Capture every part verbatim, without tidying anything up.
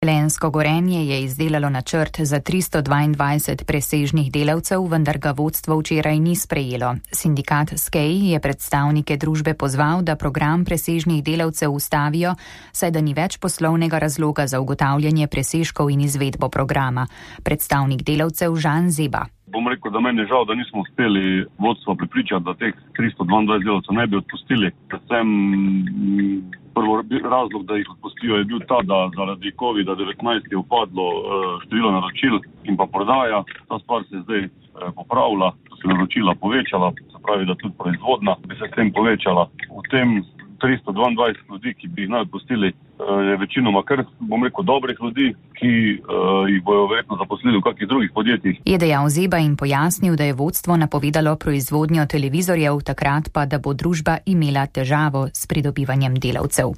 Velenjsko Gorenje je izdelalo načrt za tristo dvaindvajset presežnih delavcev, vendar ga vodstvo včeraj ni sprejelo. Sindikat S K E je predstavnike družbe pozval, da program presežnih delavcev ustavijo, saj da ni več poslovnega razloga za ugotavljanje presežkov in izvedbo programa. Predstavnik delavcev Žan Zeba. Bom rekel, da meni je žal, da nismo uspeli vodstvo prepričati, da teh tristo dvaindvajset delavcev ne bi odpustili. Predvsem prvo razlog, da jih odpustijo, je bil ta, da zaradi kovida devetnajst je upadlo število naročil in pa prodaja. Ta stvar se je zdaj popravila, da se naročila povečala, se pravi, da tudi proizvodna bi se s tem povečala. V tem tristo dvaindvajset ljudi, ki bi jih naj odpustili, je večinoma kar, bom rekel, dobrih ljudi, ki uh, jih bojo verjetno zaposlili v kakih drugih podjetjih. Je dejal Zeba in pojasnil, da je vodstvo napovedalo proizvodnjo televizorjev, takrat pa, da bo družba imela težavo s pridobivanjem delavcev.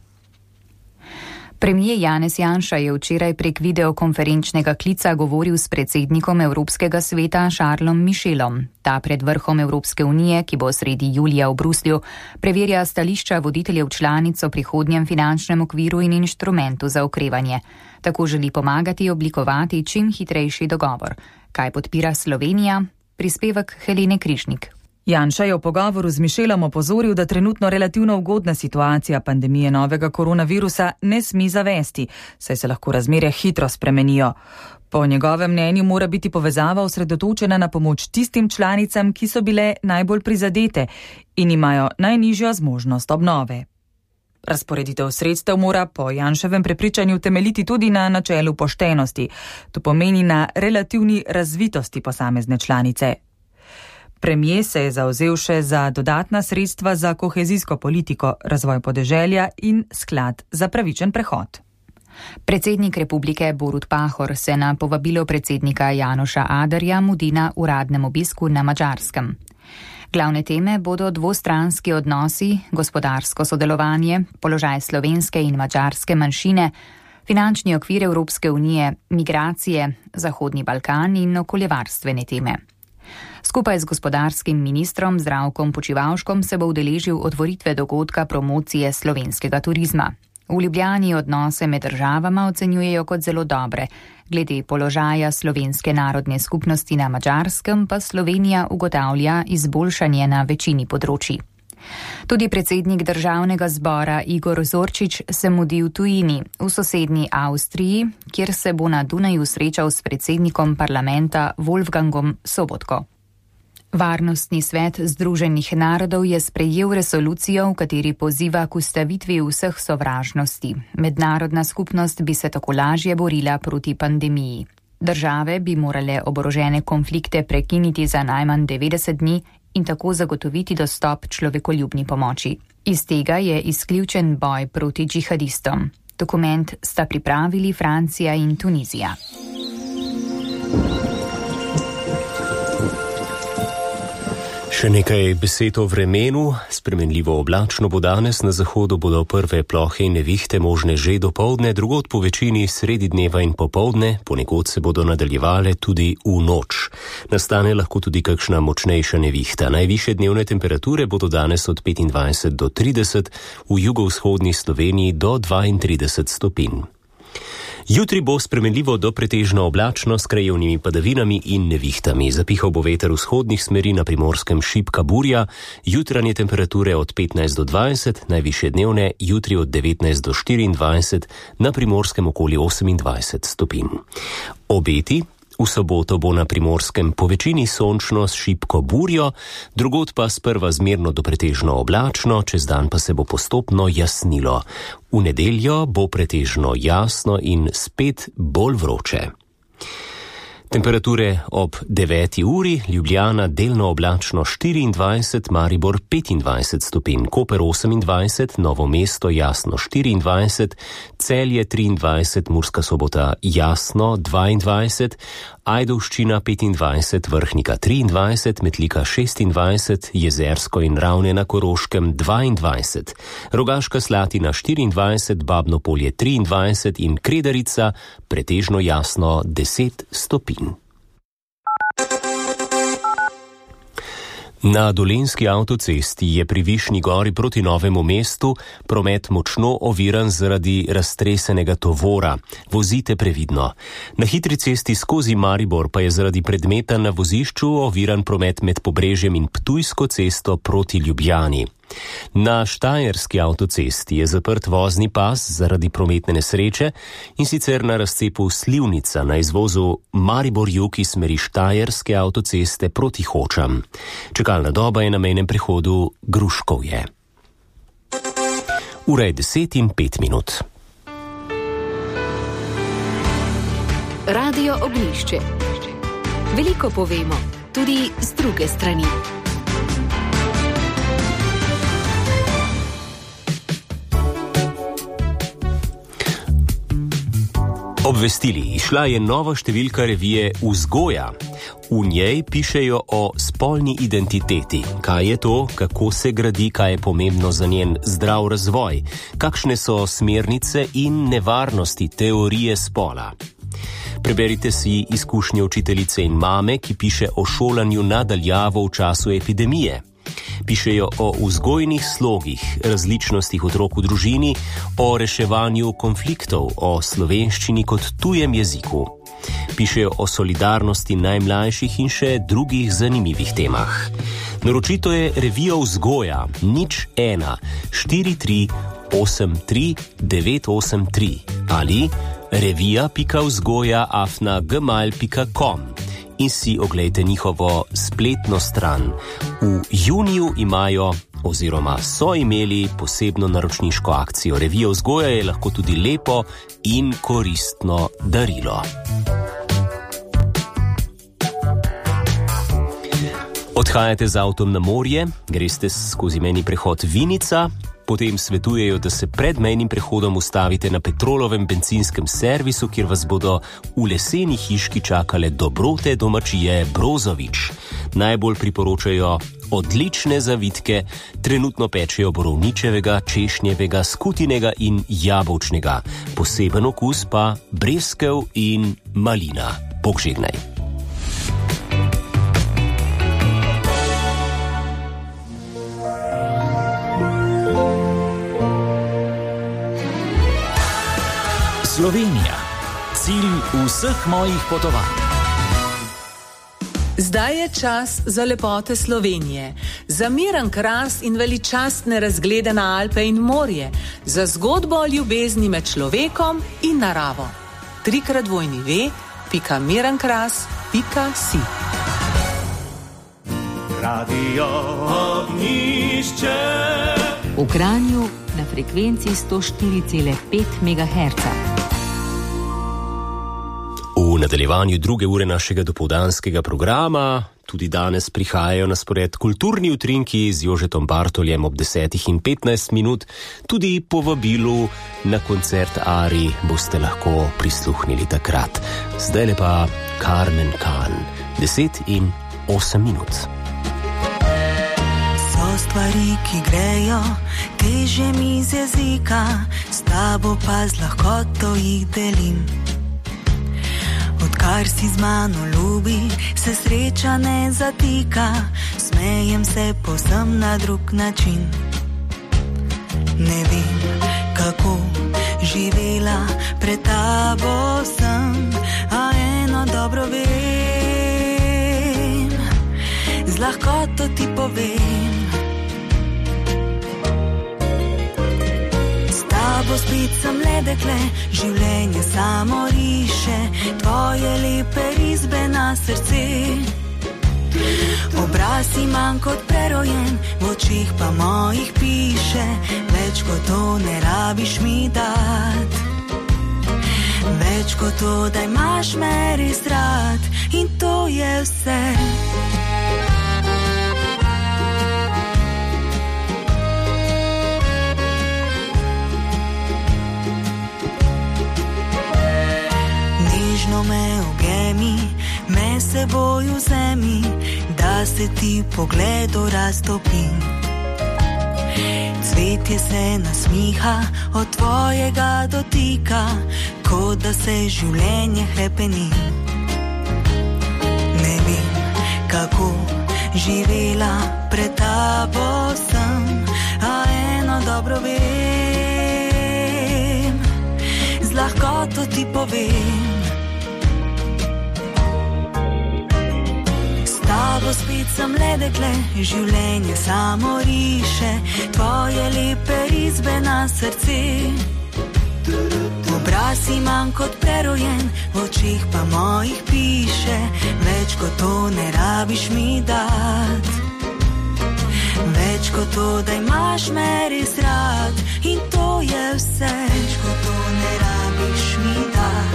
Premier Janez Janša je včeraj prek videokonferenčnega klica govoril s predsednikom Evropskega sveta Charlesom Michelom. Ta pred vrhom Evropske unije, ki bo sredi julija v Bruslju, preverja stališča voditeljev članic o prihodnjem finančnem okviru in inštrumentu za okrevanje. Tako želi pomagati oblikovati čim hitrejši dogovor. Kaj podpira Slovenija? Prispevek Helene Križnik. Janša je v pogovoru z Michelom opozoril, da trenutno relativno ugodna situacija pandemije novega koronavirusa ne sme zavesti, saj se lahko razmere hitro spremenijo. Po njegovem mnenju mora biti povezava osredotočena na pomoč tistim članicam, ki so bile najbolj prizadete in imajo najnižjo zmožnost obnove. Razporeditev sredstev mora po Janševem prepričanju temeljiti tudi na načelu poštenosti, to pomeni na relativni razvitosti posamezne članice. Premier se je zavzel še za dodatna sredstva za kohezijsko politiko, razvoj podeželja in sklad za pravičen prehod. Predsednik republike Borut Pahor se na povabilo predsednika Janoša Aderja mudi na uradnem obisku na Madžarskem. Glavne teme bodo dvostranski odnosi, gospodarsko sodelovanje, položaj slovenske in madžarske manjšine, finančni okvir Evropske unije, migracije, Zahodni Balkan in okoljevarstvene teme. Skupaj z gospodarskim ministrom Zdravkom Počivalškom se bo udeležil otvoritve dogodka promocije slovenskega turizma. V Ljubljani odnose med državama ocenjujejo kot zelo dobre. Glede položaja slovenske narodne skupnosti na Madžarskem pa Slovenija ugotavlja izboljšanje na večini področji. Tudi predsednik državnega zbora Igor Zorčič se mudi v tujini, v sosednji Avstriji, kjer se bo na Dunaju srečal s predsednikom parlamenta Wolfgangom Sobotko. Varnostni svet Združenih narodov je sprejel resolucijo, v kateri poziva k ustavitvi vseh sovražnosti. Mednarodna skupnost bi se tako lažje borila proti pandemiji. Države bi morale oborožene konflikte prekiniti za najmanj devetdeset dni in tako zagotoviti dostop človekoljubni pomoči. Iz tega je izključen boj proti džihadistom. Dokument sta pripravili Francija in Tunizija. Še nekaj besed o vremenu. Spremenljivo oblačno bo danes, na zahodu bodo prve plohe in nevihte možne že dopoldne, drugod po večini sredi dneva in popoldne, ponekod se bodo nadaljevale tudi v noč. Nastane lahko tudi kakšna močnejša nevihta. Najvišje dnevne temperature bodo danes od petindvajset do trideset, v jugovzhodni Sloveniji do dvaintrideset stopinj. Jutri bo spremenljivo do pretežno oblačno s krajevnimi padavinami in nevihtami. Zapihal bo veter vzhodnih smeri, na Primorskem šibka burja, jutranje temperature od petnajst do dvajset, najvišje dnevne jutri od devetnajst do štiriindvajset, na Primorskem okoli osemindvajset stopinj. Obeti. V soboto bo na Primorskem po večini sončno s šibko burjo, drugod pa sprva zmerno do pretežno oblačno, čez dan pa se bo postopno jasnilo. V nedeljo bo pretežno jasno in spet bolj vroče. Temperature ob deveti uri, Ljubljana delno oblačno štiriindvajset, Maribor petindvajset stopinj, Koper osemindvajset, Novo mesto jasno štiriindvajset, Celje triindvajset, Murska Sobota jasno dvaindvajset, Ajdovščina petindvajset, Vrhnika triindvajset, Metlika šestindvajset, Jezersko in Ravne na Koroškem dvaindvajset, Rogaška Slatina štiriindvajset, Babno Polje triindvajset in Kredarica pretežno jasno deset stopinj. Na Dolenjski avtocesti je pri Višnji gori proti Novemu mestu promet močno oviran zaradi raztresenega tovora. Vozite previdno. Na hitri cesti skozi Maribor pa je zaradi predmeta na vozišču oviran promet med Pobrežjem in Ptujsko cesto proti Ljubljani. Na Štajerski avtocesti je zaprt vozni pas zaradi prometne nesreče in sicer na razcepu Slivnica na izvozu Maribor-Jug iz smeri Štajerske avtoceste proti Hočam. Čakalna doba je na mejnem prehodu Gruškovje. Ura je deset in pet minut. Radio Ognjišče. Veliko povemo, tudi z druge strani. Obvestili, išla je nova številka revije Vzgoja. V njej pišejo o spolni identiteti. Kaj je to, kako se gradi, kaj je pomembno za njen zdrav razvoj, kakšne so smernice in nevarnosti teorije spola. Preberite si izkušnje učiteljice in mame, ki piše o šolanju nadaljavo v času epidemije. Pišejo o vzgojnih slogih, različnostih otrok v družini, o reševanju konfliktov, o slovenščini kot tujem jeziku. Pišejo o solidarnosti najmlajših in še drugih zanimivih temah. Naročito je revija Vzgoja nič ena štiri tri osem tri devet osem tri ali revija pika vzgoja afna gmail pika com in si oglejte njihovo spletno stran. V juniju imajo oziroma so imeli posebno naročniško akcijo. Revija Vzgoja je lahko tudi lepo in koristno darilo. Odhajate z avtom na morje, greste skozi mejni prehod Vinica, potem svetujejo, da se pred mejnim prehodom ustavite na Petrolovem bencinskem servisu, kjer vas bodo v leseni hiški čakale dobrote domačije Brozovič. Najbolj priporočajo odlične zavitke, trenutno pečejo borovničevega, češnjevega, skutinega in jabolčnega. Poseben okus pa breskev in malina. Bog žegnaj. Slovenija. Cilj vseh mojih potovanj. Zdaj je čas za lepote Slovenije, za miren kras in veličastne razglede na Alpe in morje, za zgodbo o ljubezni med človekom in naravo. Trikrat dvojni ve, pika mirenkras, pika si. Radio Ognjišče. V Kranju na frekvenci sto štiri cela pet megaherca. V nadaljevanju druge ure našega dopoldanskega programa tudi danes prihajajo na spored kulturni utrinki z Jožetom Bartoljem ob desetih in petnajst minut. Tudi povabilu na koncert Ari boste lahko prisluhnili takrat. Zdaj pa Carmen Khan, deset in osem minut. So stvari, ki grejo, teže mi z jezika, s tabo pa z lahkoto jih delim. Odkar si z mano ljubi, se sreča ne zatika, smejem se povsem na drug način. Ne vem, kako živela pred tabo sem, a eno dobro vem, z lahkoto ti povem. Bo spet sem le dekle, življenje samo riše, tvoje lepe risbe na srce. Obraz imam kot prerojen, v očih pa mojih piše, več kot to ne rabiš mi dat. Več kot to, da imaš me res rad, in to je vse. Me ogemi, me seboj vzemi, da se ti pogledu raztopim. Cvetje se nasmiha od tvojega dotika, kot da se življenje hrepeni. Ne vem, kako živela pred tabo sem, a eno dobro vem, z lahkoto ti povem. S tabo spet sem le dekle, življenje samo riše, tvoje lepe risbe na srce. Obraz imam kot prerojen, v očih pa mojih piše, več kot to ne rabiš mi dat. Več kot to, da imaš me res rad, in to je vse. Več kot to ne rabiš mi dat.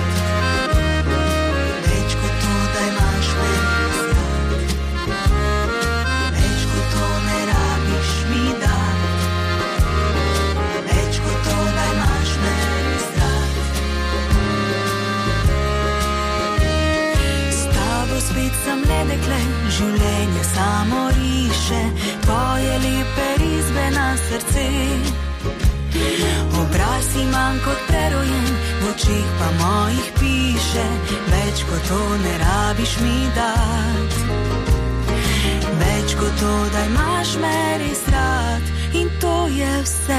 Več kot to, da imaš me res rad. Več kot to ne rabiš mi dat. Več kot to, da imaš me res rad. S tabo spet sem le dekle, življenje samo riše, tvoje lepe risbe na srce. Obraz imam kot prerojen, v očih pa mojih piše, več kot to ne rabiš mi dat. Več kot to, da imaš me res rad, in to je vse.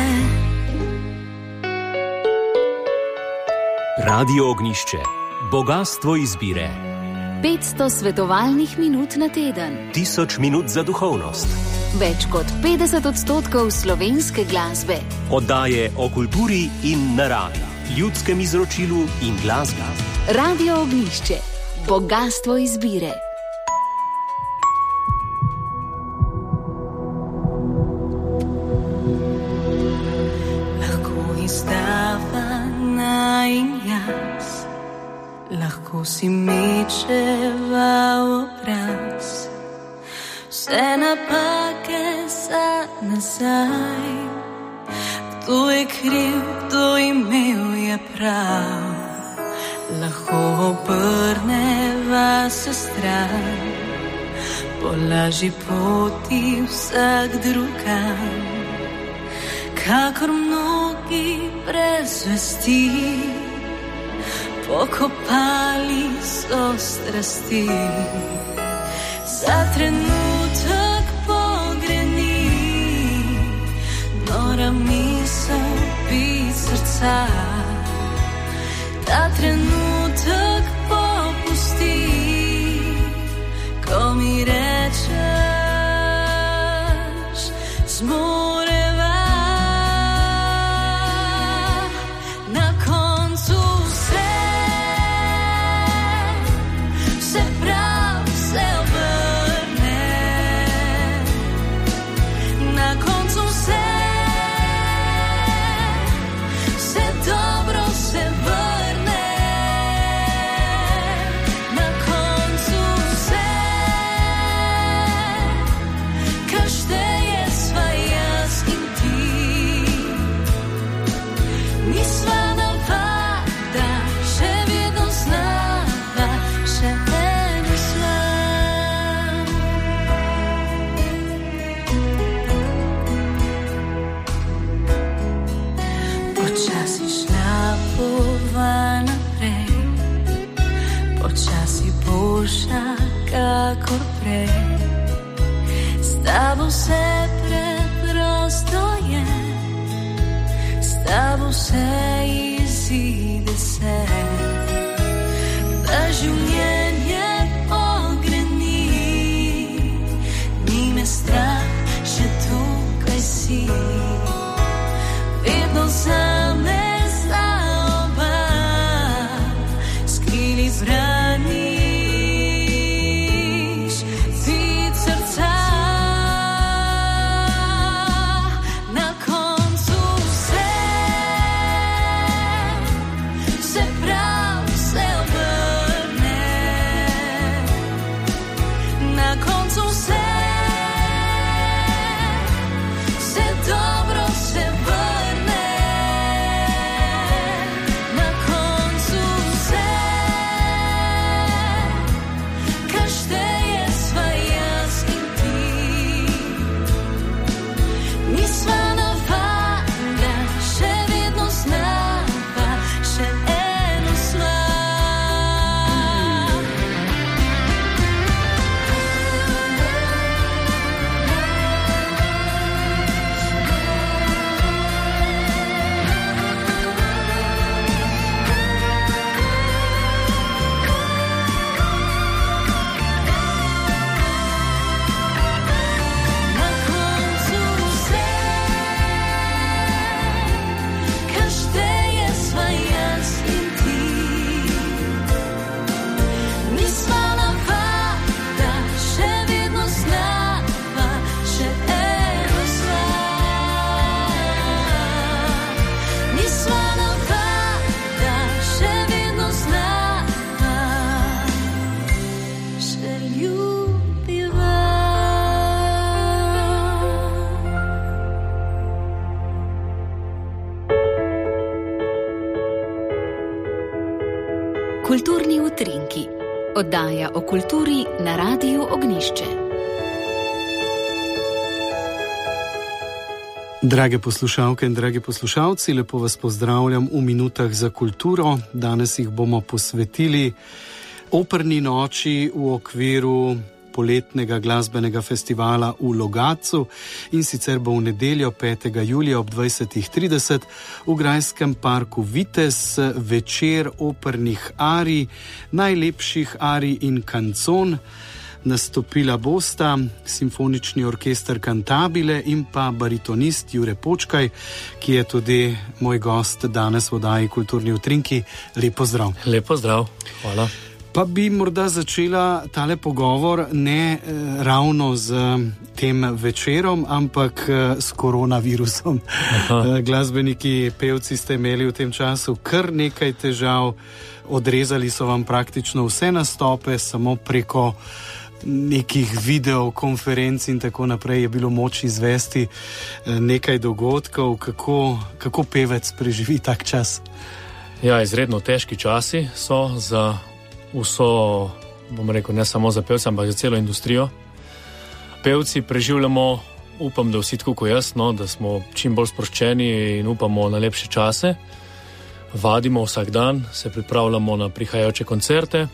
Radio Ognjišče. Bogastvo izbire. petsto svetovalnih minut na teden. Tisoč minut za duhovnost. Več kot petdeset odstotkov slovenske glasbe. Oddaje o kulturi in naravi, ljudskem izročilu in glasbi. Radio Ognjišče. Bogastvo izbire. Lahko izdava na in jaz, lahko si mečeva obraz, vse napake za nazaj. Kdo je kriv, kdo imel je prav, lahko obrneva se stran, po lažji poti vsak drugam. Kakor mnogi brez vesti, pokopali so strasti. Za trenutek pogreni, nora misel bit srca. Ta trenutek popusti, ko mi rečeš zmoreva. Na koncu vse, vse prav se obrne. Na koncu vse, vse dobro se vrne. Na koncu vse, kar šteje sva jaz in ti. Nisva navada, še vedno znava, še eno sva. Počasi šla bova naprej, počasi boljša kakor prej. S tabo vse preprosto je, s tabo vse izide se. Da življenje pogreni, ni me strah, še tukaj si. Vedno zame sta oba, skrili zbraniš vid srca. Na koncu vse, vse prav se obrne. Na koncu vse, vse dobro se vrne. Na koncu vse, Kulturni utrinki. Oddaja o kulturi na Radiu Ognišče. Drage poslušalke in dragi poslušalci, lepo vas pozdravljam v minutah za kulturo. Danes jih bomo posvetili operni noči v okviru poletnega glasbenega festivala v Logatcu, in sicer bo v nedeljo petega julija ob dvajsetih trideset v grajskem parku Vitez večer opernih arij, najlepših arij in kancon. Nastopila bosta simfonični orkester Cantabile in pa baritonist Jure Počkaj, ki je tudi moj gost danes v oddaji Kulturni utrinki. Lep pozdrav. Lep pozdrav, hvala. Pa bi morda začela tale pogovor ne eh, ravno z tem večerom, ampak eh, s koronavirusom. Eh, glasbeniki, pevci ste imeli v tem času kar nekaj težav, odrezali so vam praktično vse nastope, samo preko nekih videokonferenc in tako naprej je bilo moč izvesti eh, nekaj dogodkov. Kako, kako pevec preživi tak čas? Ja, izredno težki časi so za vso, bom rekel, ne samo za pevce, ampak za celo industrijo. Pevci preživljamo, upam, da vsi tako kot jaz, no, da smo čim bolj sproščeni in upamo na lepše čase. Vadimo vsak dan, se pripravljamo na prihajajoče koncerte.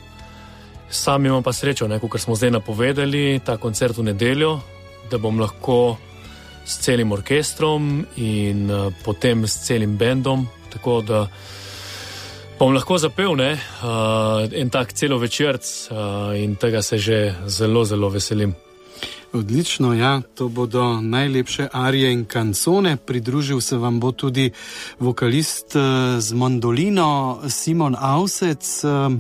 Sami imamo pa srečo, ne, kot smo zdaj napovedali, ta koncert v nedeljo, da bom lahko s celim orkestrom in uh, potem s celim bendom, tako da bom lahko zapel, ne, uh, en tak celo večerc uh, in tega se že zelo, zelo veselim. Odlično, ja, to bodo najlepše arije in kancone. Pridružil se vam bo tudi vokalist uh, z mandolino Simon Avsec. Uh,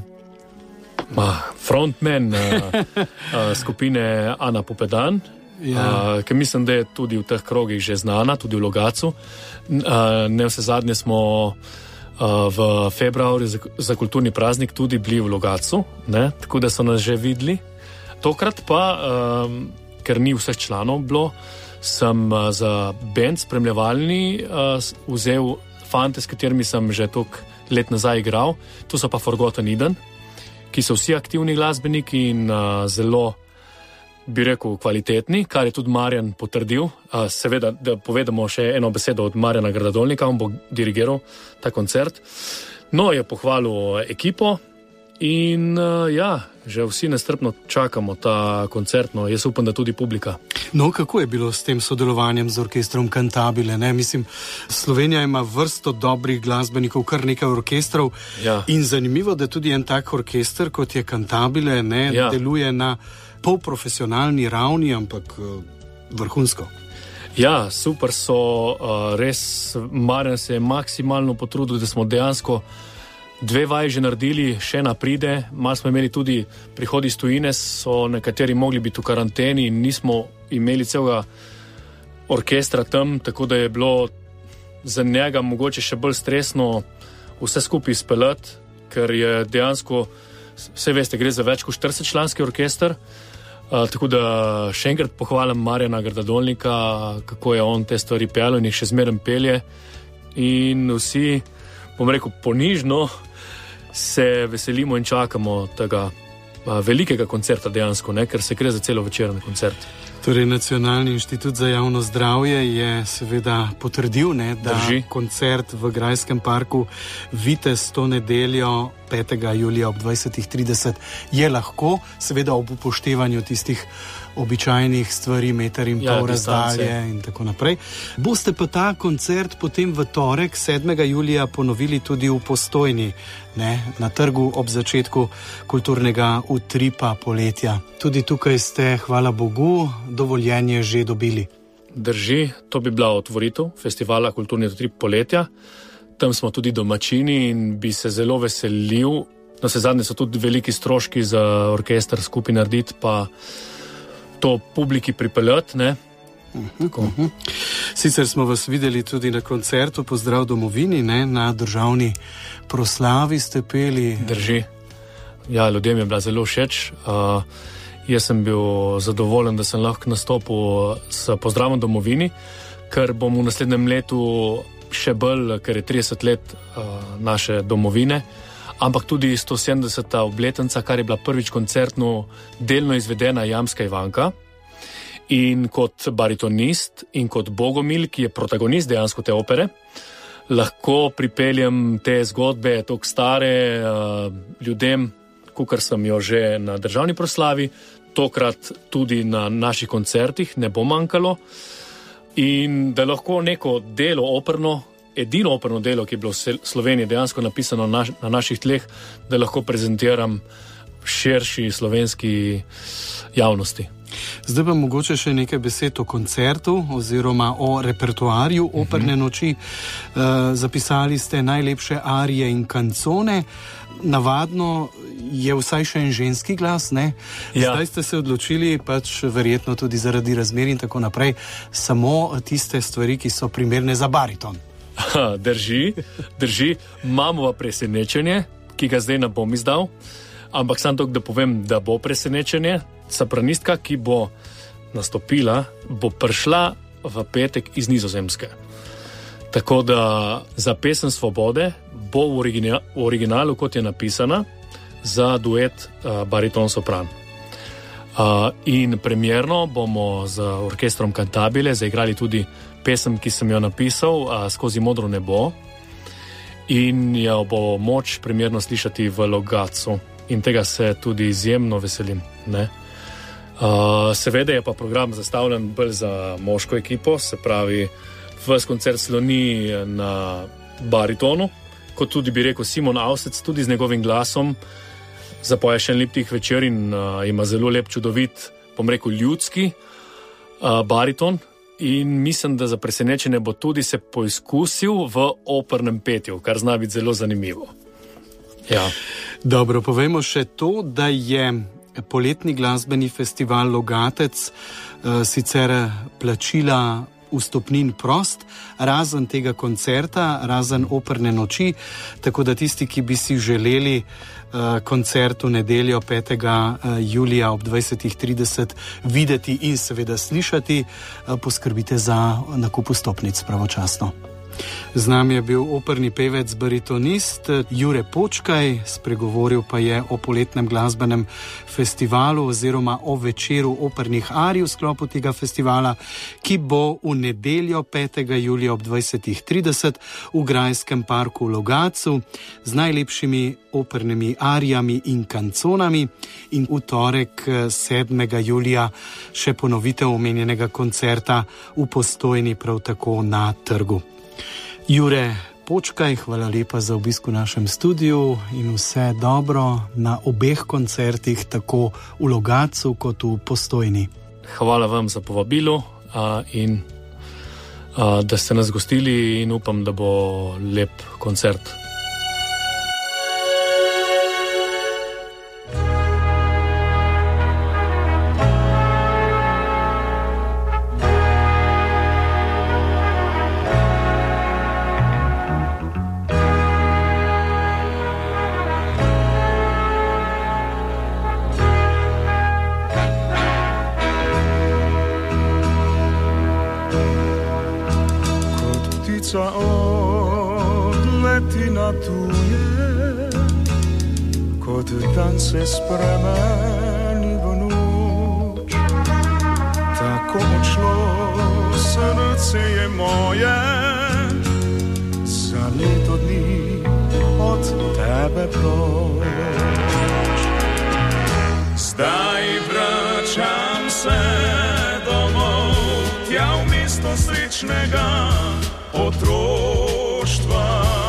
Ma, frontman uh, uh, skupine Ana Popedan, ja. uh, ki mislim, da je tudi v teh krogih že znana, tudi v Logatcu. Uh, ne vse zadnje smo Uh, v februarju za, za kulturni praznik tudi bili v Logatcu, ne, tako da so nas že videli. Tokrat pa, um, ker ni vseh članov bilo, sem uh, za band spremljevalni uh, vzel fante, s katerimi sem že toliko let nazaj igral. To so pa Forgotten Eden, ki so vsi aktivni glasbeniki in uh, zelo, bi rekel, kvalitetni, kar je tudi Marjan potrdil. Uh, seveda, da povedamo še eno besedo od Marjana Gradadolnika, on bo dirigiral ta koncert. No, je pohvalil ekipo in uh, ja, že vsi nestrpno čakamo ta koncert, no, jaz upam, da tudi publika. No, kako je bilo s tem sodelovanjem z orkestrom Cantabile, ne? Mislim, Slovenija ima vrsto dobrih glasbenikov, kar nekaj orkestrov, ja. In zanimivo, da tudi en tak orkester, kot je Cantabile, ne, ja. Deluje na polprofesionalni ravni, ampak uh, vrhunsko. Ja, super so, uh, res Marjan se je maksimalno potrudil, da smo dejansko dve vaji že naredili, še ena pride. Malo smo imeli tudi prihodi iz tujine, so nekateri mogli biti v karanteni in nismo imeli celega orkestra tam, tako da je bilo za njega mogoče še bolj stresno vse skupaj izpeljati, ker je dejansko, vse veste, gre za več kot štirideset članski orkester. Uh, tako da še enkrat pohvalim Marjana Gradadolnika, kako je on te stvari peljal in jih še zmeraj pelje. In vsi, bom rekel, ponižno se veselimo in čakamo tega uh, velikega koncerta dejansko, ne, ker se gre za celo večerni koncert. Torej, Nacionalni inštitut za javno zdravje je seveda potrdil, ne, da Drži. Koncert v grajskem parku Vitez to nedeljo petega julija ob dvajsetih trideset je lahko, seveda ob upoštevanju tistih običajnih stvari, meter in ja, pol razdalje in tako naprej. Boste pa ta koncert potem v torek sedmega julija ponovili tudi v Postojni, ne, na trgu ob začetku kulturnega utripa poletja. Tudi tukaj ste, hvala Bogu, dovoljenje že dobili. Drži, to bi bila otvoritev festivala Kulturni utrip poletja. Tam smo tudi domačini in bi se zelo veselil. Na vse zadnje so tudi veliki stroški za orkester skupaj narediti, pa to publiki pripeljati, ne? Uh-huh, uh-huh. Sicer smo vas videli tudi na koncertu Pozdrav domovini, ne? Na državni proslavi ste peli. Drži. Ja, ljudem je bila zelo všeč. Uh, jaz sem bil zadovoljen, da sem lahko nastopil s Pozdravom domovini, ker bom v naslednjem letu še bolj, ker je trideset let uh, naše domovine, ampak tudi sto sedemdeseta obletnica, kar je bila prvič koncertno delno izvedena Jamska Ivanka. In kot baritonist in kot Bogomil, ki je protagonist dejansko te opere, lahko pripeljem te zgodbe toliko stare uh, ljudem, kakor sem jo že na državni proslavi, tokrat tudi na naših koncertih ne bo manjkalo. In da lahko neko delo operno, edino operno delo, ki je bilo v Sloveniji dejansko napisano na, na naših tleh, da lahko prezentiram širši slovenski javnosti. Zdaj pa mogoče še nekaj besed o koncertu oziroma o repertoarju operne noči. Uh, zapisali ste najlepše arije in kancone. Navadno je vsaj še en ženski glas, ne? Ja. Zdaj ste se odločili, pač verjetno tudi zaradi razmer in tako naprej, samo tiste stvari, ki so primerne za bariton. Ha, drži, drži. Imamo pa presenečenje, ki ga zdaj ne bom izdal, ampak sam tok, da povem, da bo presenečenje. Sopranistka, ki bo nastopila, bo prišla v petek iz Nizozemske. Tako da za pesem Svobode bo v, origina, v originalu, kot je napisana, za duet uh, bariton-sopran. Uh, in premjerno bomo z orkestrom Cantabile zaigrali tudi pesem, ki sem jo napisal, uh, Skozi modro nebo, in jo bo moč premjerno slišati v Logatcu. In tega se tudi izjemno veselim, ne? Uh, seveda je pa program zastavljen bolj za moško ekipo, se pravi, ves koncert sloni na baritonu, kot tudi bi rekel Simon Avsec, tudi z njegovim glasom, zapoje še en lep tih večer in uh, ima zelo lep, čudovit, bom rekel, ljudski uh, bariton, in mislim, da za presenečenje bo tudi se poizkusil v opernem petju, kar zna biti zelo zanimivo. Ja. Dobro, povejmo še to, da je poletni glasbeni festival Logatec uh, sicer plačila vstopnin prost, razen tega koncerta, razen operne noči, tako da tisti, ki bi si želeli uh, koncert v nedeljo petega julija ob dvajsetih trideset videti in seveda slišati, uh, poskrbite za nakup vstopnic pravočasno. Z nami je bil operni pevec, baritonist Jure Počkaj, spregovoril pa je o poletnem glasbenem festivalu oziroma o večeru opernih arij v sklopu tega festivala, ki bo v nedeljo petega julija ob dvajsetih trideset v Grajskem parku v Logatcu z najlepšimi opernimi arijami in kanconami, in v torek sedmega julija še ponovitev omenjenega koncerta v Postojni, prav tako na trgu. Jure Počkaj, hvala lepa za obisk v našem studiu in vse dobro na obeh koncertih, tako v Logatcu kot v Postojni. Hvala vam za povabilo a, in a, da ste nas gostili, in upam, da bo lep koncert. Odleti na tuje, kot dan se spremeni v noč. Tako odšlo srce je moje, za leto dni od tebe proč. Zdaj vračam se domov, tja v mesto srečnega otroštva.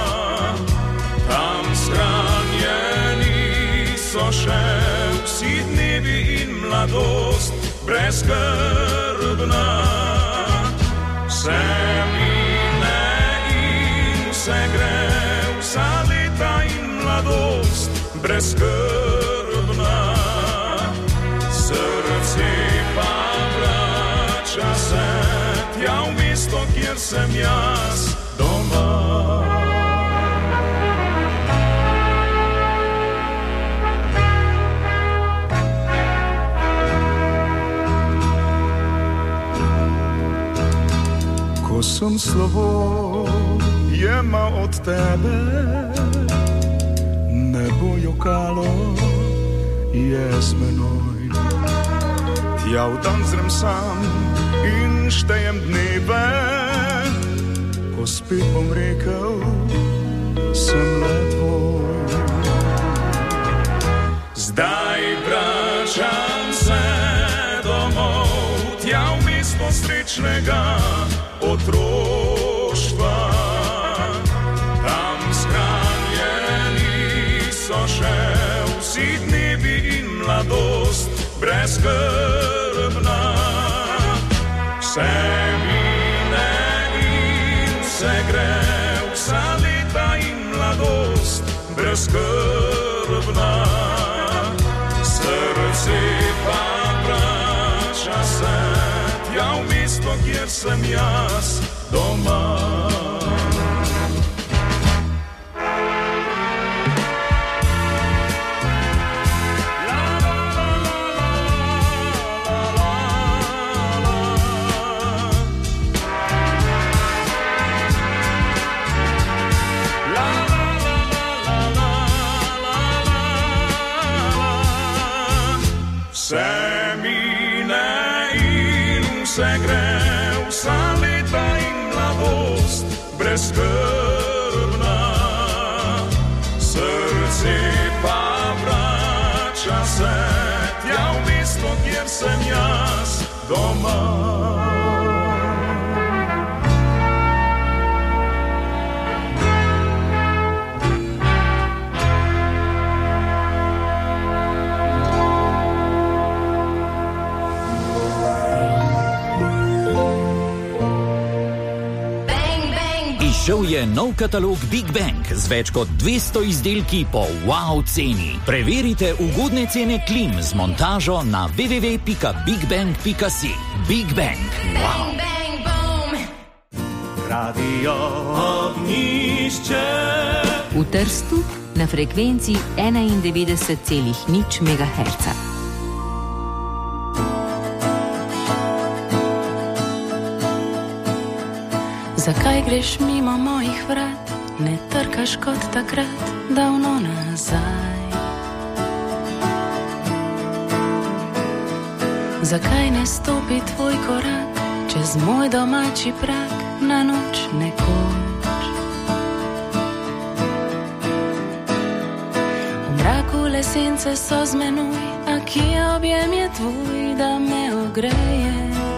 Tam shranjeni so še vsi dnevi in mladost brezskrbna. Vse mine in vse gre, vsa leta in mladost brezskrbna. Srce pa vrača se tja v mesto, kjer sem jaz doma. Ko sem slovo jemal od tebe, me nebo jokalo je z menoj. Tja v dan zrem sam in štejem dneve, ko spet bom rekel, sem le tvoj. Zdaj vračam se domov, tja v mesto srečnega otroštva. Tam shranjeni so še vsi dnevi in mladost brezskrbna. Vse mine in se gre, vsa leta in mladost brezskrbna. Srce pa vrača se tja v mesto, kjer sem jaz doma. Vse mine in vse gre, vsa leta in mladost brezskrbna. Srce pa vrača se tja v mesto, kjer sem jaz doma. Izšel je nov katalog Big Bang z več kot dvesto izdelki po wow ceni. Preverite ugodne cene klim z montažo na w w w pika big bang pika si. Big Bang. Wow. Radio Ognišče. V Trstu na frekvenci enaindevetdeset celih nič megaherca. Zakaj greš mimo mojih vrat, ne trkaš kot takrat, davno nazaj? Zakaj ne stopi tvoj korak čez moj domači prag na noč nekoč? V mraku lesence so z menoj, a kje objem je tvoj, da me ogreje?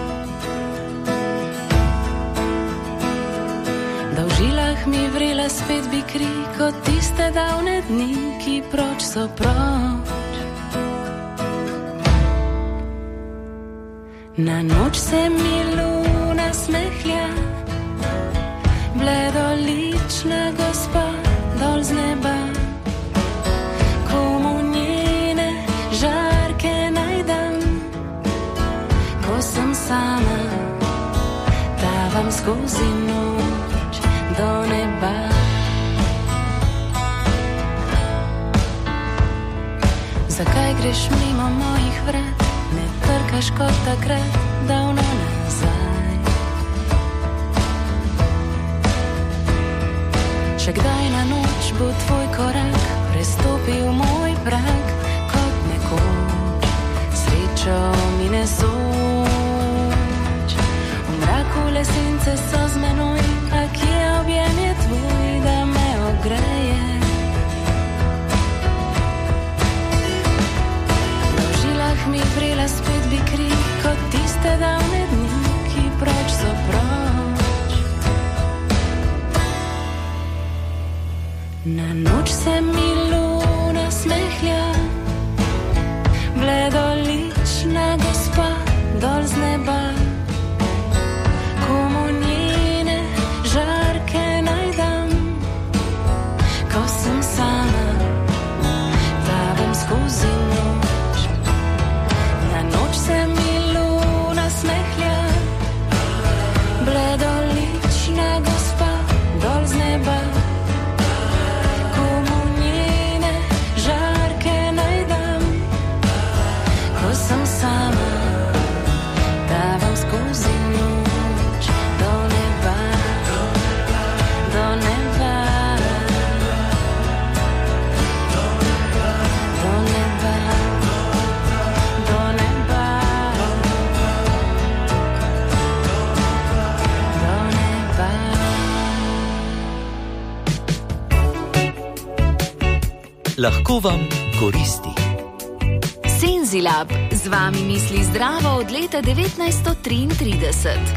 Da v žilah mi vrela spet bi kri, kot tiste davne dni, ki proč so proč. Na noč se mi luna smehlja, bledolična gospa dol z neba. Komu njene žarke najdem, ko sem sama, tavam skozi noč do neba. Zakaj greš mimo mojih vrat, ne trkaš kot takrat, davno nazaj? Še kdaj na noč bo tvoj korak prestopil moj prag, kot nekoč srečo mi ne soč. V mraku lesence so z menoj, a kje objem je tvoj, da me ogreje? V žilah mi vrela spet bi kri, kot tiste davne dni, ki proč so proč. Na noč se mi luna smehlja, bledolična gospa dol z neba. Komu njene žarke najdem, ko sem sama, tavam skozi noč. Na noč se mi luna smehlja, bledolična gospa dol z neba. Komu njene lahko vam koristi. Senzilab, z vami misli zdravo od leta devetnajststo triintrideset.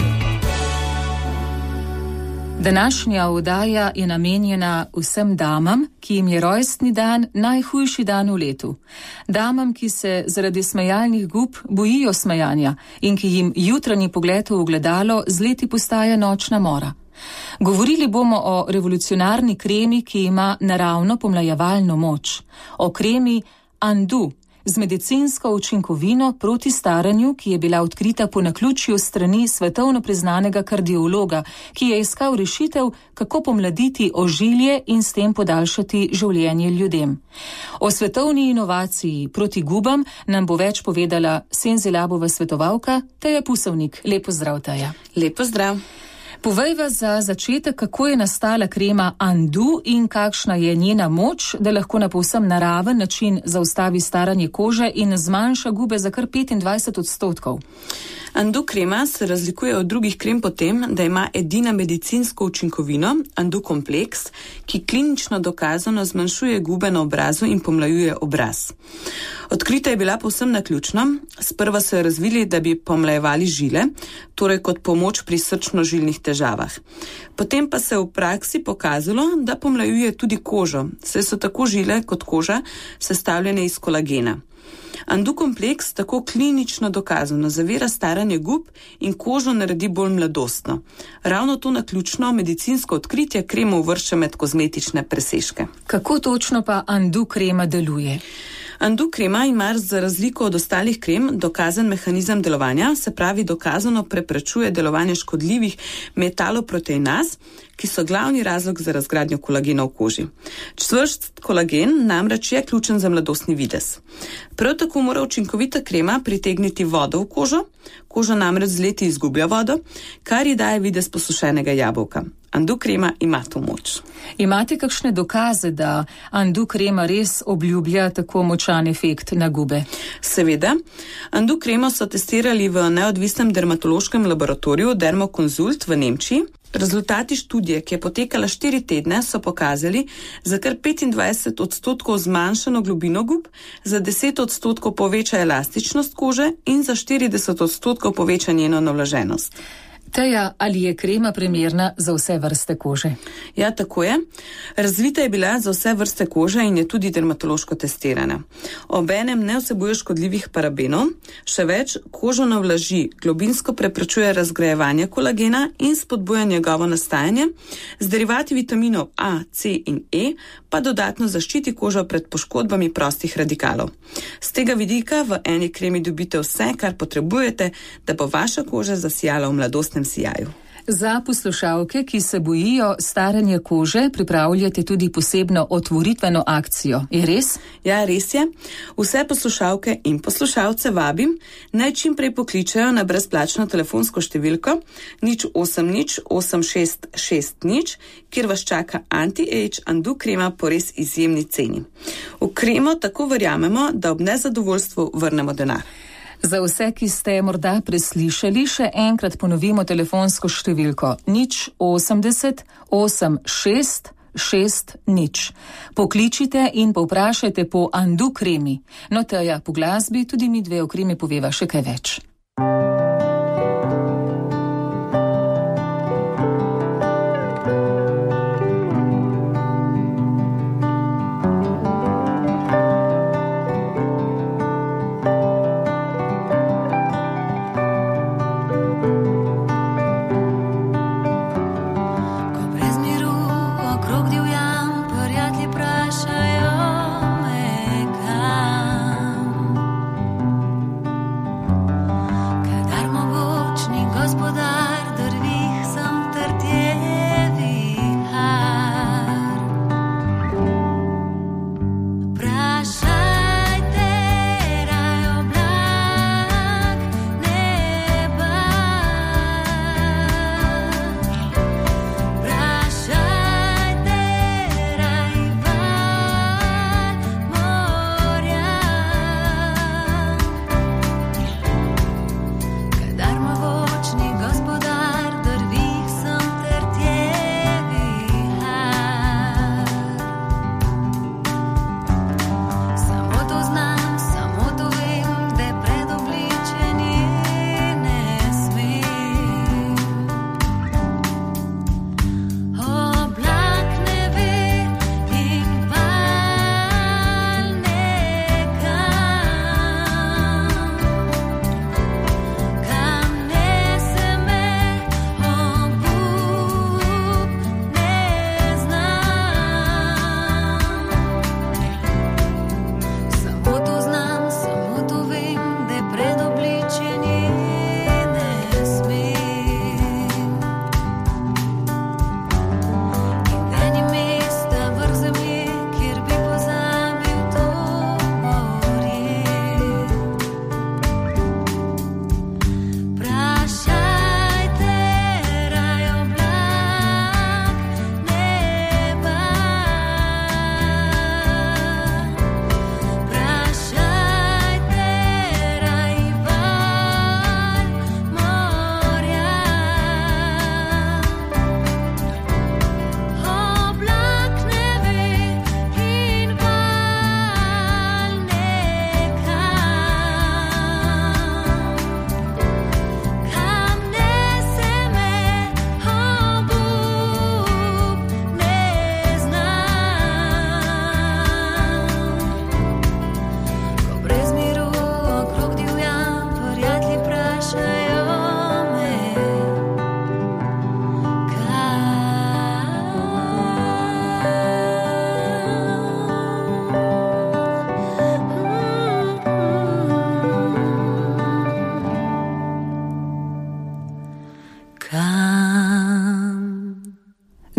Današnja oddaja je namenjena vsem damam, ki jim je rojstni dan najhujši dan v letu. Damam, ki se zaradi smejalnih gub bojijo smejanja in ki jim jutranji pogled v ogledalo z leti postaja nočna mora. Govorili bomo o revolucionarni kremi, ki ima naravno pomlajevalno moč. O kremi Andu, z medicinsko učinkovino proti staranju, ki je bila odkrita po naključju strani svetovno priznanega kardiologa, ki je iskal rešitev, kako pomladiti ožilje in s tem podaljšati življenje ljudem. O svetovni inovaciji proti gubam nam bo več povedala Senzilabova svetovalka Teja Pusovnik. Lep pozdrav, Teja. Lep pozdrav. Povejva za začetek, kako je nastala krema Andu in kakšna je njena moč, da lahko na povsem naraven način zaustavi staranje kože in zmanjša gube za kar petindvajset odstotkov. Andu krema se razlikuje od drugih krem po tem, da ima edina medicinsko učinkovino, Andu kompleks, ki klinično dokazano zmanjšuje gube na obrazu in pomlajuje obraz. Odkrita je bila povsem naključno. Sprva so jo razvili, da bi pomlajevali žile, torej kot pomoč pri srčno-žilnih težavah. Potem pa se je v praksi pokazalo, da pomlajuje tudi kožo, saj so tako žile kot koža sestavljene iz kolagena. Andu kompleks tako klinično dokazano zavira staranje gub in kožo naredi bolj mladostno. Ravno to naključno medicinsko odkritje kremo uvršča med kozmetične presežke. Kako točno pa Andu krema deluje? Andu krema ima za razliko od ostalih krem dokazan mehanizem delovanja, se pravi dokazano preprečuje delovanje škodljivih metaloproteinaz, ki so glavni razlog za razgradnjo kolagena v koži. Čvrst kolagen namreč je ključen za mladostni videz. Prav tako mora učinkovita krema pritegniti vodo v kožo, koža namreč z leti izgublja vodo, kar ji daje videz posušenega jabolka. Andu krema ima to moč. Imate kakšne dokaze, da Andu krema res obljublja tako močan efekt na gube? Seveda. Andu kremo so testirali v neodvisnem dermatološkem laboratoriju Dermokonsult v Nemčiji. Rezultati študije, ki je potekala štiri tedne, so pokazali za kar petindvajset odstotkov zmanjšano globino gub, za deset odstotkov poveča elastičnost kože in za štirideset odstotkov poveča njeno navlaženost. Teja, ali je krema primerna za vse vrste kože? Ja, tako je. Razvita je bila za vse vrste kože in je tudi dermatološko testirana. Obenem ne vsebuje škodljivih parabenov, še več, kožo navlaži, globinsko preprečuje razgrajevanje kolagena in spodbuja njegovo nastajanje, z derivati vitaminov A, C in E pa dodatno zaščiti kožo pred poškodbami prostih radikalov. Z tega vidika v eni kremi dobite vse, kar potrebujete, da bo vaša koža zasijala v mladostnem sijaju. Za poslušalke, ki se bojijo staranja kože, pripravljate tudi posebno otvoritveno akcijo. Je res? Ja, res je. Vse poslušalke in poslušalce vabim, naj čim prej pokličajo na brezplačno telefonsko številko nič osem nič osem šest šest nič, kjer vas čaka Anti-Age Andu krema po res izjemni ceni. V kremo tako verjamemo, da ob nezadovoljstvu vrnemo denar. Za vse, ki ste morda preslišali, še enkrat ponovimo telefonsko številko nič osemdeset osem šest šest nič. Pokličite in povprašajte po Andu kremi. No, Teja, po glasbi tudi mi dve o kremi poveva še kaj več.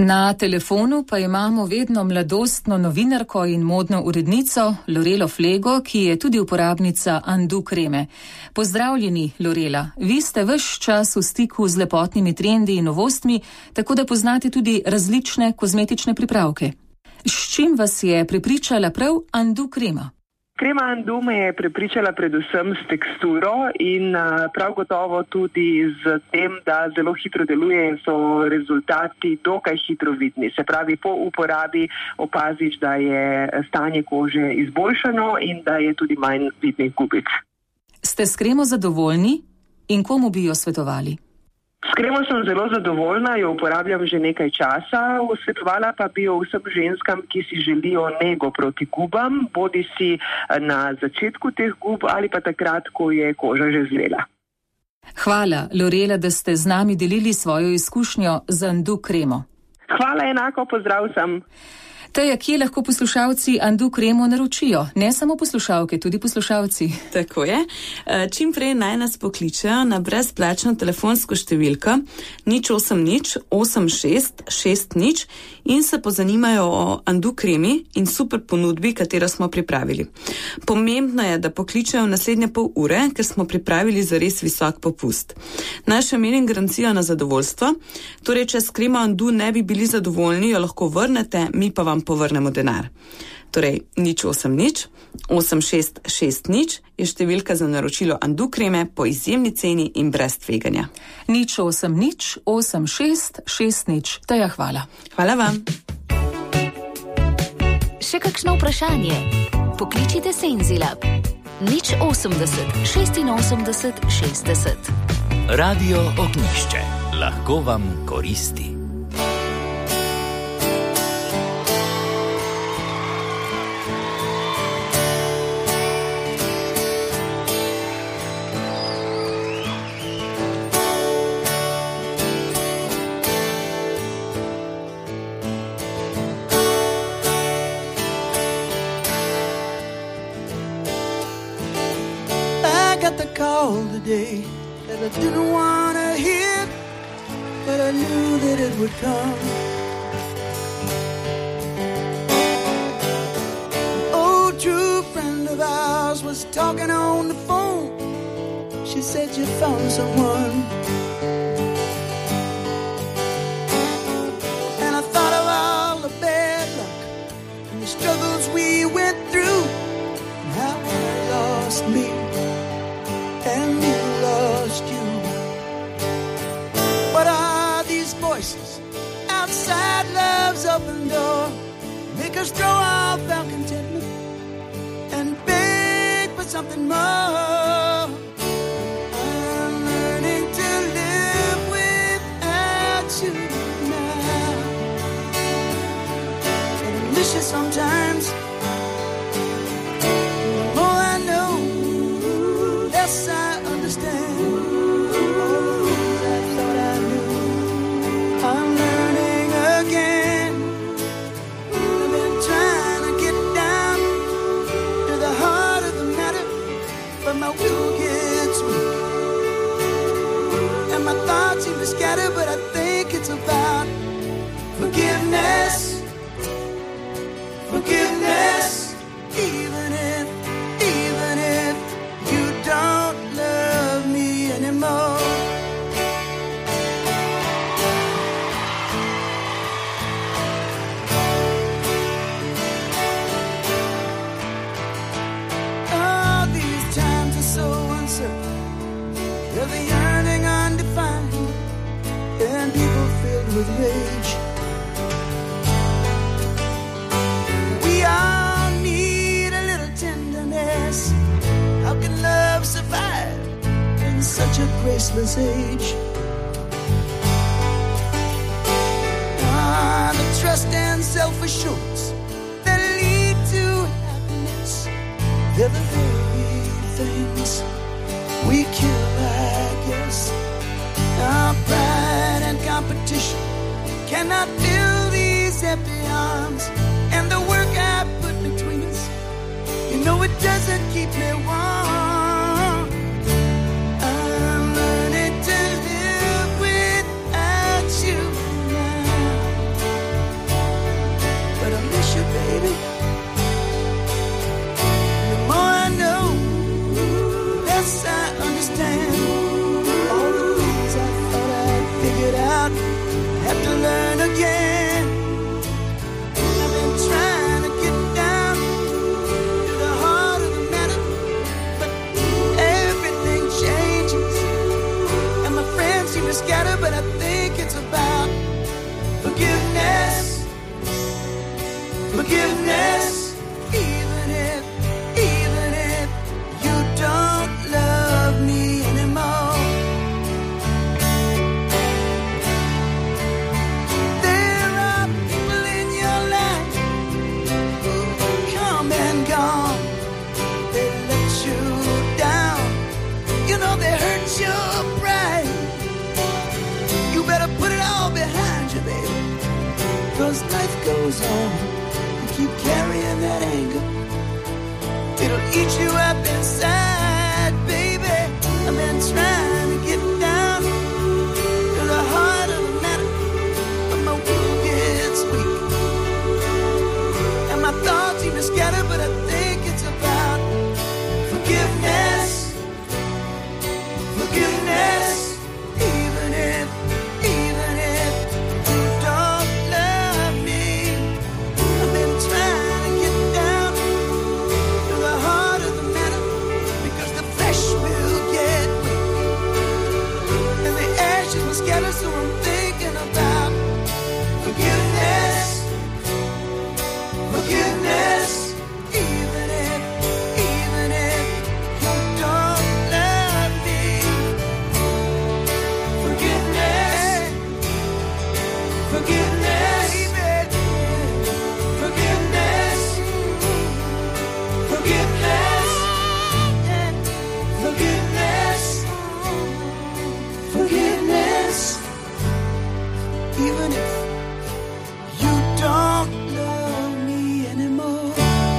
Na telefonu pa imamo vedno mladostno novinarko in modno urednico Lorelo Flego, ki je tudi uporabnica Undo kreme. Pozdravljeni, Lorela. Vi ste ves čas v stiku z lepotnimi trendi in novostmi, tako da poznate tudi različne kozmetične pripravke. S čim vas je prepričala prav Undo krema? Krema Undo me je prepričala predvsem s teksturo in prav gotovo tudi z tem, da zelo hitro deluje in so rezultati dokaj hitro vidni. Se pravi, po uporabi opaziš, da je stanje kože izboljšano in da je tudi manj vidnih gubic. Ste s kremo zadovoljni in komu bi jo svetovali? S kremo sem zelo zadovoljna, jo uporabljam že nekaj časa, svetovala pa bi jo vsem ženskam, ki si želijo nego proti gubam, bodi si na začetku teh gub ali pa takrat, ko je koža že zrela. Hvala, Lorela, da ste z nami delili svojo izkušnjo z Undo kremo. Hvala enako, pozdrav sem. Teja, kje lahko poslušalci Undo kremo naročijo? Ne samo poslušalke, tudi poslušalci. Tako je. Čim prej naj nas pokličejo na brezplačno telefonsko številko nič osem nič osem šest šest nič in se pozanimajo o Undo kremi in super ponudbi, katero smo pripravili. Pomembno je, da pokličejo v naslednje pol ure, ker smo pripravili za res visok popust. Naš imenim garancijo na zadovoljstvo, torej če s kremo Undo ne bi bili zadovoljni, jo lahko vrnete, mi pa vam povrnemo denar. Torej, nič osem nič osem šest šest nič je številka za naročilo Undo kreme po izjemni ceni in brez tveganja. nič osem nič osem šest šest nič. Teja, hvala. Hvala vam. Še kakšno vprašanje? Pokličite Senzilab. nič osemdeset šestinosemdeset šestdeset. Radio Ognjišče. Lahko vam koristi. Today that I didn't want to hear, but I knew that it would come. An old true friend of ours was talking on the phone. She said you found someone, and I thought of all the bad luck and the struggles we went through, and how I lost me and you lost you. What are these voices outside love's open door? Make us throw off our contentment and beg for something more. I'm learning to live without you now, and I miss you sometimes. Yes, I understand. All I thought I knew, I'm learning again. I've been trying to get down to the heart of the matter, but my will gets weak, and my thoughts seem to scatter. But I think it's about forgiveness, forgiveness. Even if, even if you don't love me anymore. All these times are so uncertain, they're the yearning undefined, and people filled with rage. We all need a little tenderness. How can love survive in such a graceless age? Ah, the trust and self-assurance that lead to happiness, they're the very things we kill, I guess. Our pride and competition cannot fill these empty arms, and the work I put between us, you know it doesn't keep me warm. I'm learning to live without you now, as life goes on, you keep carrying that anger. It'll eat you up inside, baby. I've been trying to get down to the heart of the matter, but my will gets weak, and my thoughts even scatter. But I think it's about forgiveness, forgiveness. Even if, even if you don't love me, I've been trying to get down to the heart of the matter, because the flesh will get weak, and the ashes will scatter. So I'm thinking about forgiveness, forgiveness. Even if, even if you don't love me, forgiveness, forgiveness, forgiveness, forgiveness, forgiveness, forgiveness. Even if you don't love me anymore.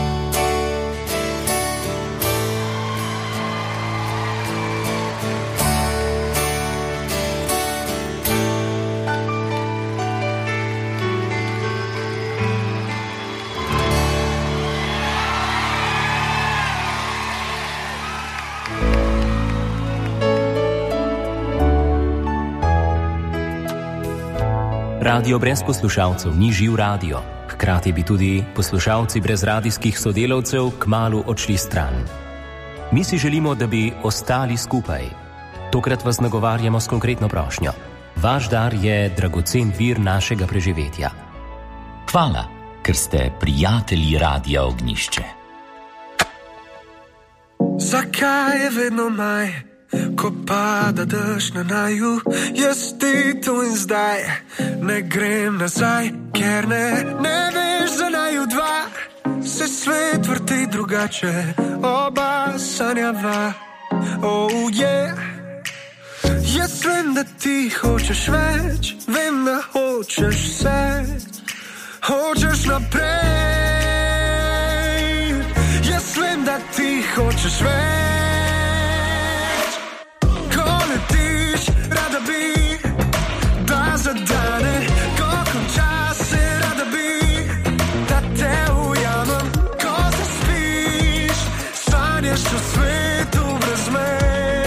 Radio brez poslušalcev ni živ radio. Hkrati bi tudi poslušalci brez radijskih sodelavcev kmalu odšli stran. Mi si želimo, da bi ostali skupaj. Tokrat vas nagovarjamo s konkretno prošnjo. Vaš dar je dragocen vir našega preživetja. Hvala, ker ste prijatelji Radia Ognjišče. Zakaj je vedno maj, ko pada dež na naju? Jaz ti tu in zdaj ne grem nazaj, ker ne, ne veš za naju dva. Se svet vrti drugače, oba sanjava. Oh yeah. Jaz vem, da ti hočeš več, vem, da hočeš vse, hočeš naprej. Jaz vem, da ti hočeš več. Ko letiš, rada bi, da zadane. Ko konča se, rada bi, da te ujamem. Ko zaspiš, sanjaš o svetu brez mej.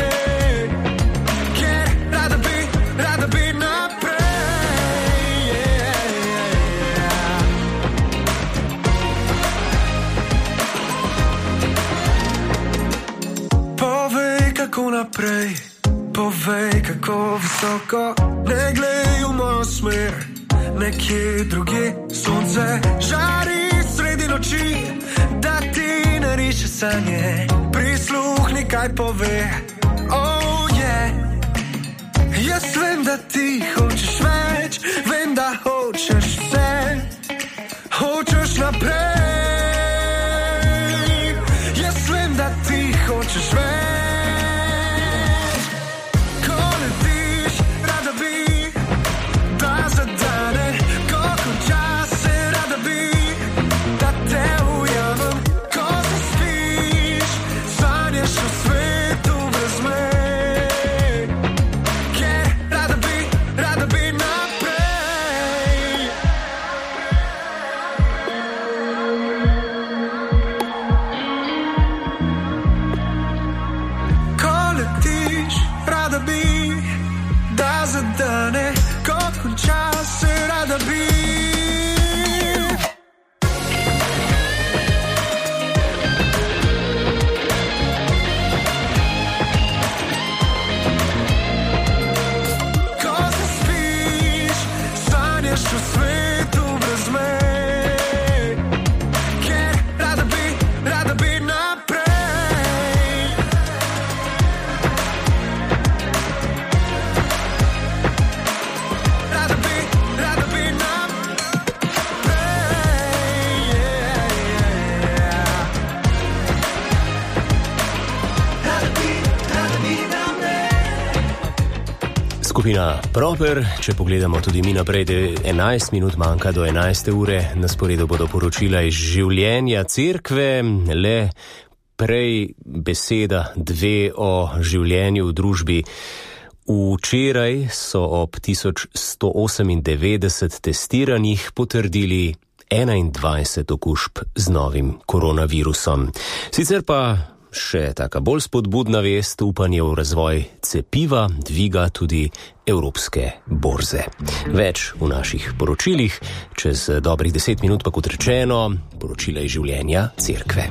Ker rada bi, rada bi naprej. Yeah, yeah. Povej, kako naprej, povej, kako visoko. Ne glej v mojo smer, nekje drugje. Sonce žari sredi noči, da ti nariše sanje. Prisluhni, kaj pove. Oh yeah. Jaz vem, da ti hočeš več, vem, da hočeš vse, hočeš naprej. Jaz vem, da ti hočeš več. Ko letiš, rada bi, da zadane. Ko konča se, rada bi, da te ujamem. Ko zaspiš, sanjaš o svetu brez mej. Ker rada bi, rada bi naprej. Ko letiš, rada bi, da zadane. Ko konča se, rada bi. Ko zaspiš, sanjaš o svetu brez mej. Ker rada bi, rada bi naprej. Rada bi, rada bi naprej. Skupina Proper, če pogledamo tudi mi naprej, enajst minut manjka do enajste ure, na sporedu bodo poročila iz življenja cerkve, le prej beseda dve o življenju v družbi. Včeraj so ob tisoč sto osemindevetdeset testiranih potrdili enaindvajset okužb z novim koronavirusom. Sicer pa še taka bolj spodbudna vest, upanje v razvoj cepiva dviga tudi evropske borze. Več v naših poročilih, čez dobrih deset minut pa kot rečeno, poročila iz življenja cerkve.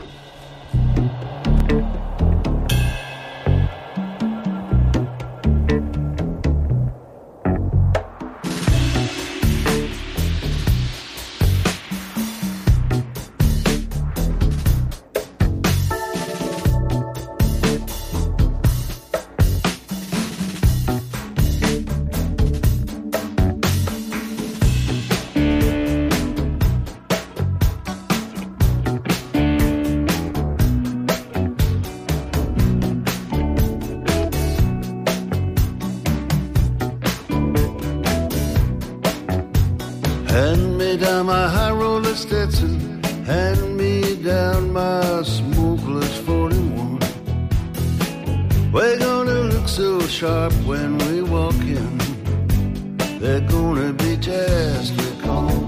Hand me down my high roller Stetson, hand me down my smokeless forty-one. We're gonna look so sharp when we walk in, they're gonna be just recalled.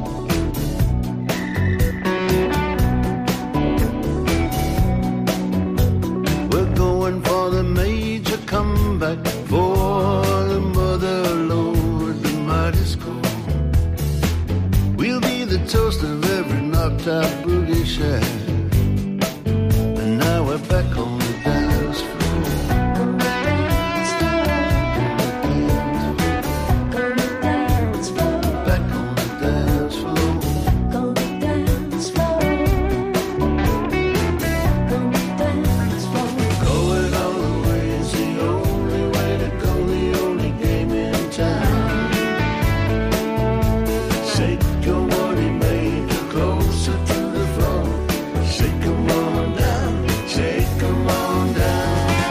We're going for the major comeback, for the mother lord, the mighty school. We'll be the toast of every knocked out boogie shack, and now we're back on the dance floor. Back on the dance floor. Going all the way is the only way to go, the only game in town. Shake your money maker closer to the floor. Shake 'em on down, shake 'em on down.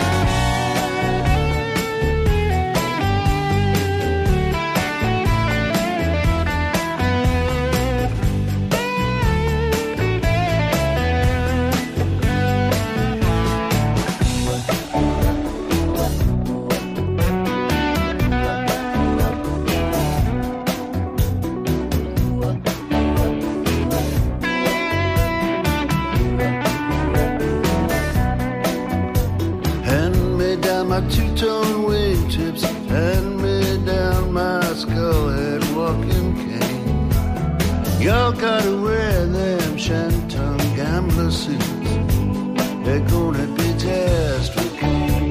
Hand me down my two-tone wingtips, hand me down my skull-head walking cane. Y'all gotta wear them shantung gambler suits, they're gonna be just okay.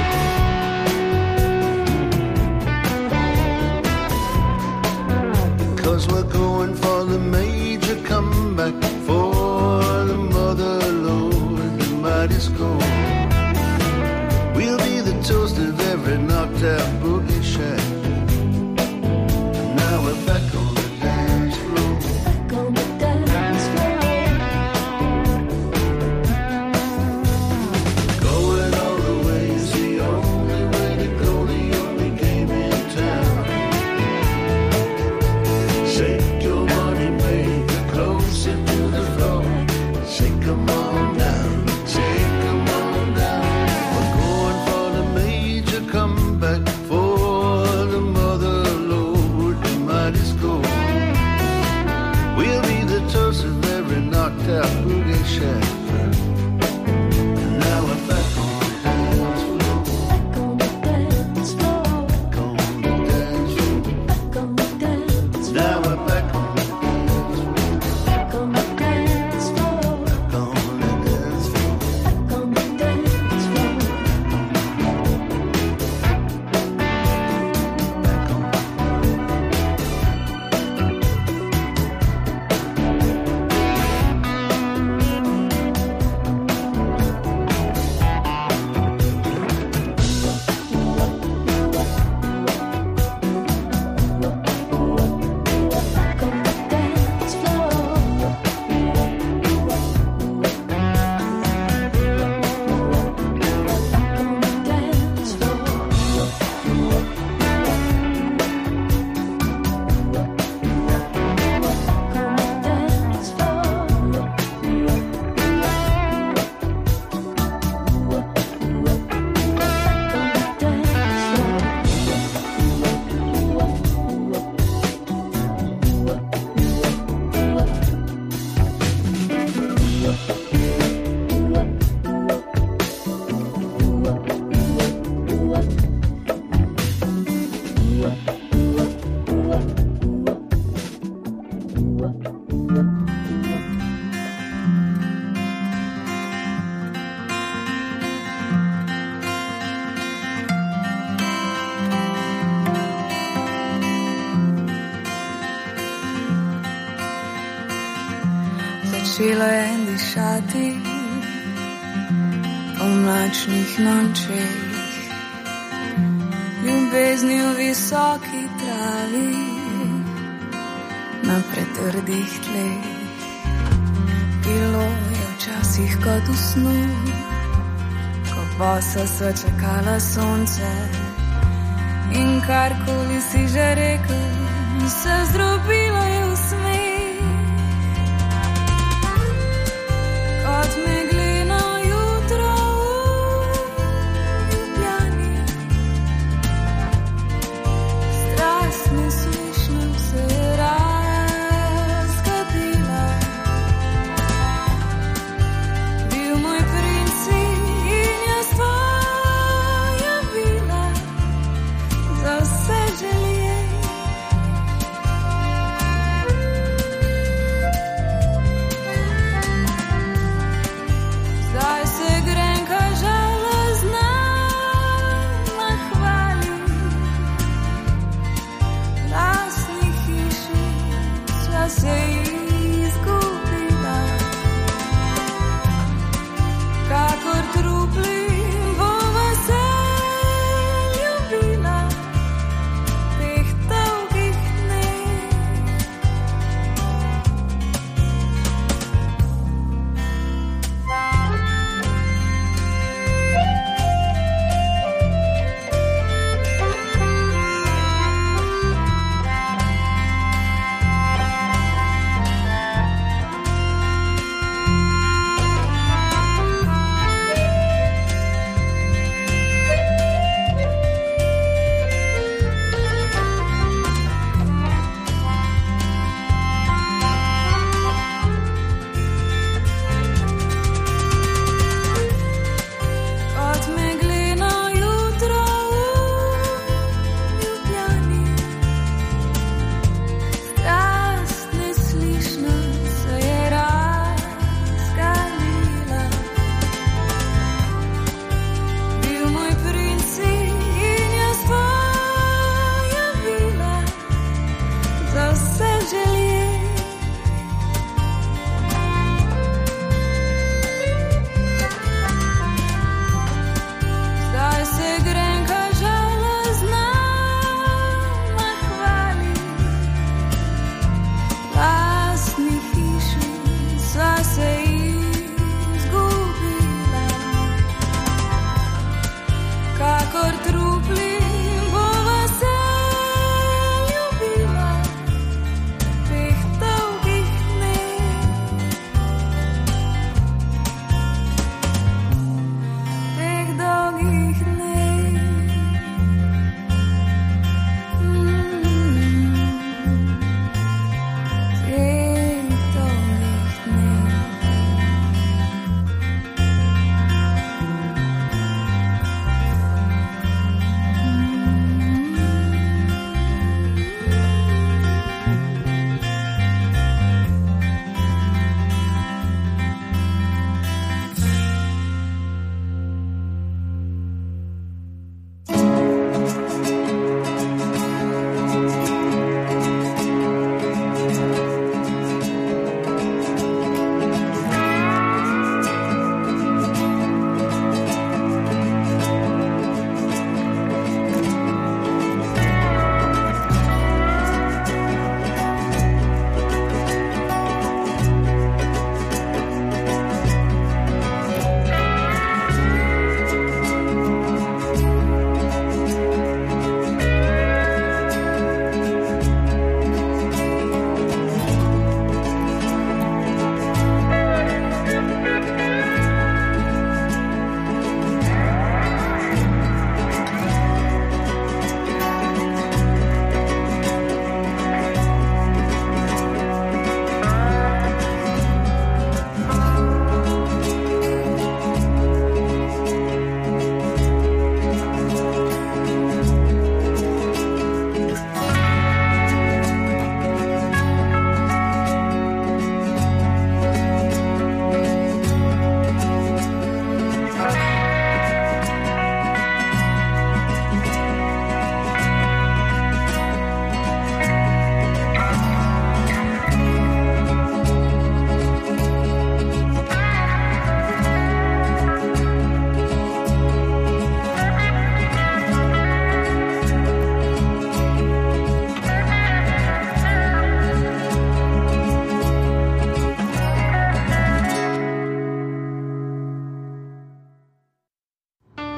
Cause we're going for the major comeback, for the mother lord, the mighty score. We'll be the toast of every knocked out boogie shack, and now we're back on the dance floor. Back on the dance floor. Going all the way is the only way to go, the only game in town. Shake your money maker closer to the floor. Shake 'em on down, shake 'em on down. We're going for the major comeback, for začelo je dišati po mlačnih nočeh, ljubezni v visoki travi na pretrdih tleh. Bilo je včasih kot v snu, ko bosa sva čakala sonce in karkoli si že rekel, se zdrobilo je